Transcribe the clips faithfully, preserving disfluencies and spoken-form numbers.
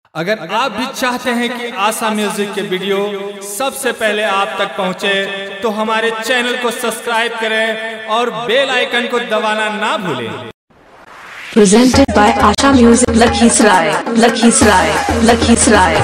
अगर आप भी चाहते हैं कि आशा म्यूजिक के वीडियो सबसे पहले आप तक पहुंचे तो हमारे चैनल को सब्सक्राइब करें और बेल आइकन को दबाना ना भूलें। Presented by Asha Music, Lakhisrai, Lakhisrai, Lakhisrai.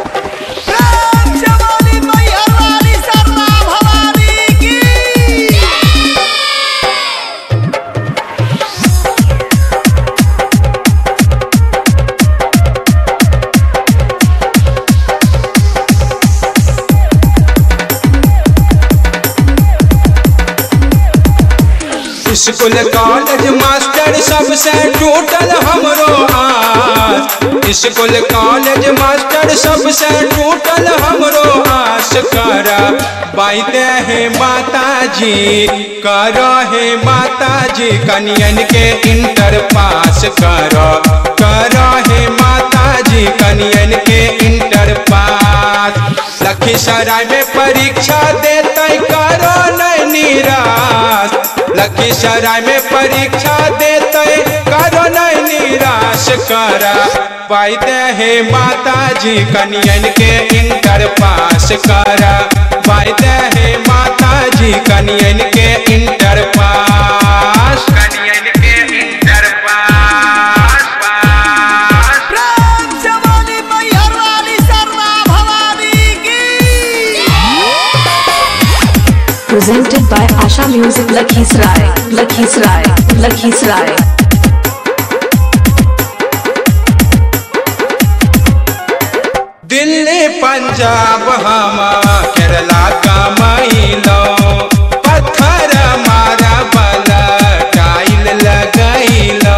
School college master सबसे टूटल हमरो आस। स्कूल कॉलेज मास्टर सबसे टूटल हमरो आस। कर बाइते है माता जी, कर है माता जी कनियन के इंटर पास। कर कर है माता जी कनियन के इंटर पास। लखीसराय में परीक्षा देते करो नहीं निराश। लखीसराय में परीक्षा देते करो नहीं निराश। कर पाइते है माता जी कनियन के इंटर पास। कर पाइते है माता जी कनियन के इंटर पास। कनियन के inter pass pass. Presented by Asha Music, Lakhisrai, Lakhisrai, Lakhisrai. Delhi Punjab हम केरला का माइलो। पत्थर मारा बल टाइल लगैलो।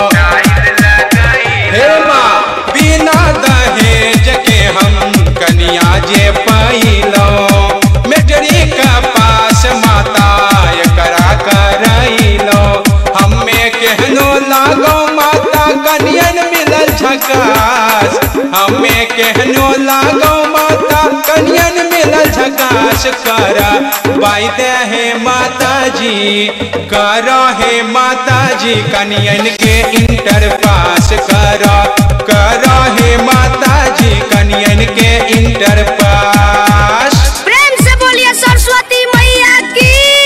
हे माँ बिना दहेज के हम कन्या जे पाइलो। मेट्रिक पास माता करा करैलो। हमें केहनो लागो माता कनियन मिलल झकास। हमें केहनो लागो माता कनियन मिलल झकास। कर बाइते है माता जी, कर है माता जी कनियन के इंटर पास। कर कर है माता जी कनियन के इंटर पास। प्रेम से बोलिए सरस्वती मैया की।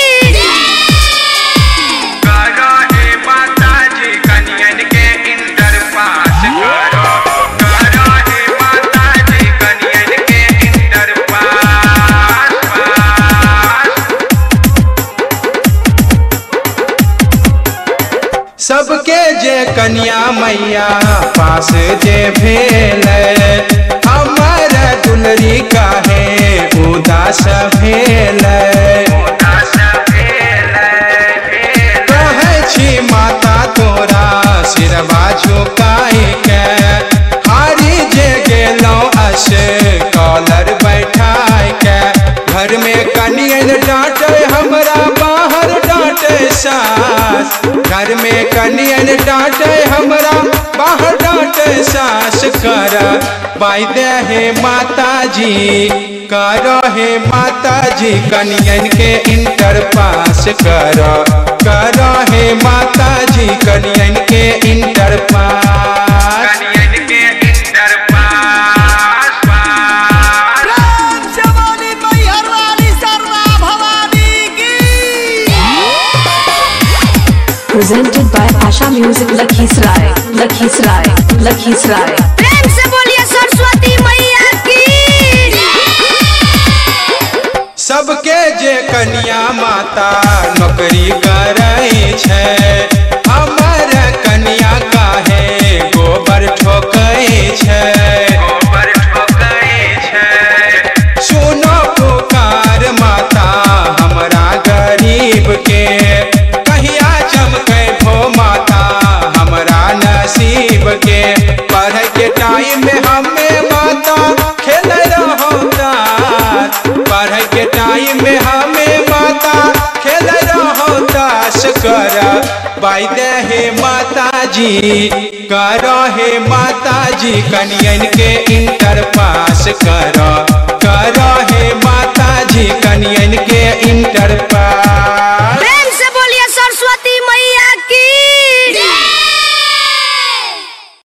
कर है माता जी कनियन के इंटर पास। कर कर है माता जी कनियन के इंटर पास पास। सबके जे कन्या मैया पास जे भेल। हमर दुलरी काहे उदास भेल। कहै छी माता तोरा सिरवा झुकाई के। हारी जे गेलौं अस कॉलर बैठाई के। घर में कनियन डांटे हमरा बाहर डांटे सास। घर में कनियन डांटे हमरा बाहर डांटे सास। कर बाइते है माता जी, कर है माता जी कनियन के इंटर पास। कर कर है माता जी कनियन के इंटर पास। कनियन के inter pass pass. Presented by Asha Music, Lakhisrai, Lakhisrai, Lakhisrai. प्रेम से बोलिए सरस्वती मैया की। सबके जे कन्या माता नौकरी करै छै। हमर कन्या काहे गोबर ठोकै छै। गोबर ठोकै छै। सुनो पुकार माता हमरा गरीब के। कहिया चमकै भो माता हमरा नसीब के। पढ़ै के टाइम में हमें माता खेल रहो ताश। पढ़ै के टाइम में हमें माता खेल रहो ताश। कर बाइते है माता जी, कर है माता जी कनियन के इंटर पास। कर कर है माता जी कनियन के इंटर पास।